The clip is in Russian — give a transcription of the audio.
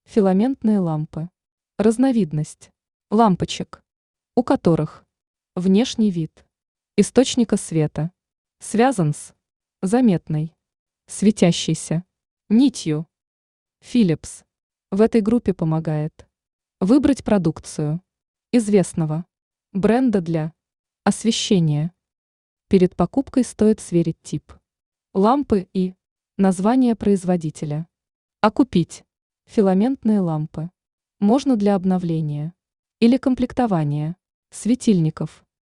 Филаментные лампы. Разновидность лампочек, у которых внешний вид источника света связан с заметной светящейся нитью. Philips в этой группе помогает выбрать продукцию известного бренда для освещения. Перед покупкой стоит сверить тип лампы и название производителя. А купить филаментные лампы можно для обновления или комплектования светильников.